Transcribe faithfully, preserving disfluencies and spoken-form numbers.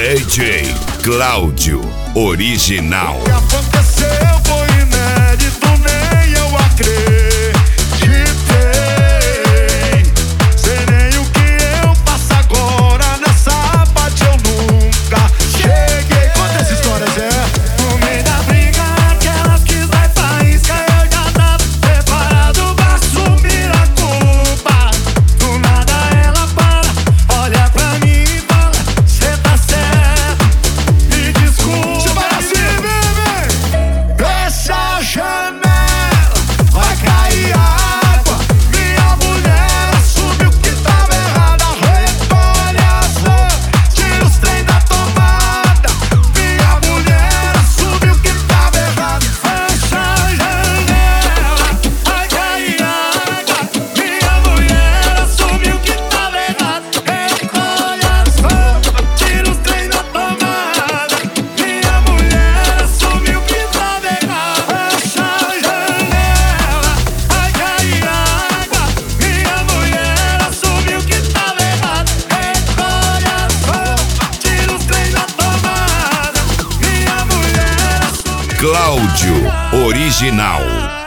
D J Cláudio Original. O que aconteceu foi inédito, nem eu acreditei. Sei nem o que eu faço agora, nessa parte eu nunca cheguei. Conta essa história, Zé. No meio da briga, aquelas que vai faísca, eu já tava preparado pra assumir a culpa. Do nada ela para, olha pra mim e fala: cê tá certo, me desculpa. Cê vai assim, bebê. Fecha a janela, vai cair água. Minha mulher assumiu que tava errada. Recolhe as roupas, tira os trem da tomada. Minha mulher assumiu que tava errada. Fecha a janela, vai cair água. Minha mulher assumiu que tava errada. Recolhe as roupas, tira os trem da tomada. Minha mulher assumiu que tava errada. Fecha a janela, vai cair água. Minha mulher assumiu que tava errada. Recolhe as roupas, tira os trem da tomada. Minha mulher assumiu. Cláudio Original.